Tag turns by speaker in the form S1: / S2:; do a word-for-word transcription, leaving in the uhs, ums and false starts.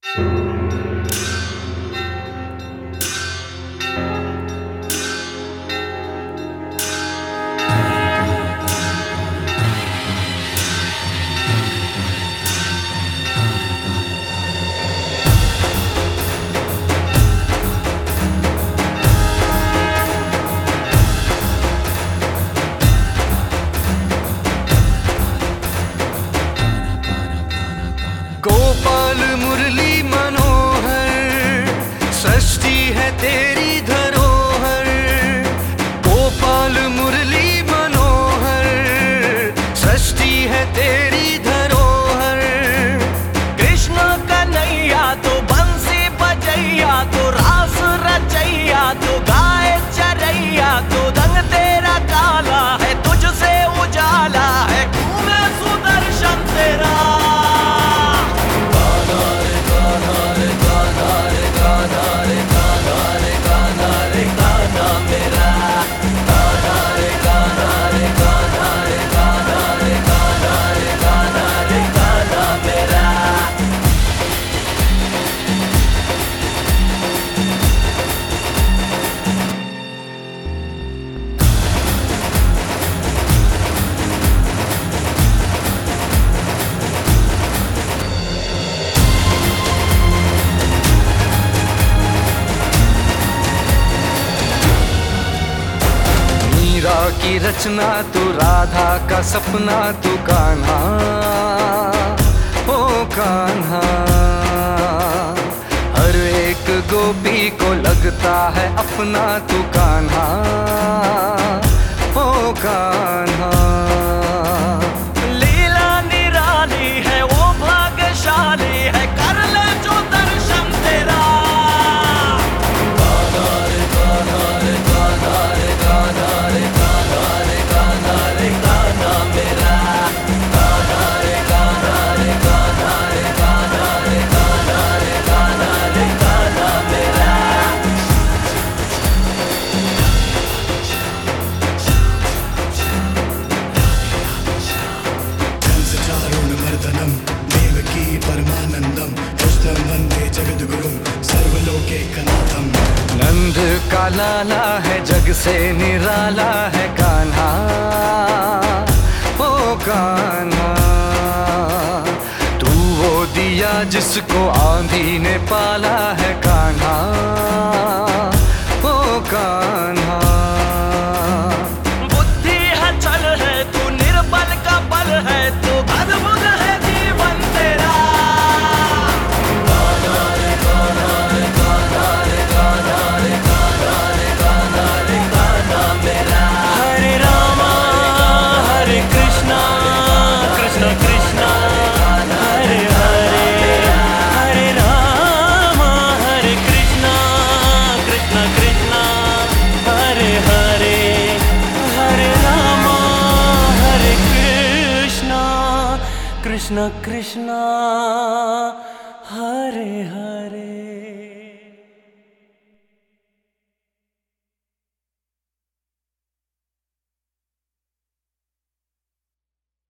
S1: गोपाल मुरली मनोहर, सृष्टि है तेरी धरोहर। गोपाल मुरली मनोहर, सृष्टि है तेरी धरोहर।
S2: कृष्ण कन्हैया तो बंसी बजैया, तो रास रचैया, तो गाय चरैया, तो रंग तेरा काला है, तुझसे उजाला है, घूमे सुदर्शन तेरा।
S1: मीरा की रचना तू, राधा का सपना तू, कान्हा ओ कान्हा। हर एक गोपी को लगता है अपना तू, कान्हा ओ कान्हा।
S2: लीला निराली है वो भाग्यशाली है, कर ले जो दर्शन तेरा।
S3: परमानंदम कृष्णं वंदे जगद्गुरुं सर्वलोकैकनाथं।
S1: नंद का लाला है, जग से निराला है, कान्हा ओ कान्हा। तू वो दिया जिसको आंधी ने पाला है, कान्हा ओ कान्हा।
S2: बुद्धि है छल है, तू निर्बल का बल है, तू अद्भुत है जीवन तेरा। हरे रामा हरे कृष्णा, कृष्ण कृष्णा हरे हरे। हरे रामा हरे कृष्णा, कृष्ण कृष्णा हरे हरे। हरे रामा हरे कृष्णा, कृष्ण कृष्णा हरे हरे।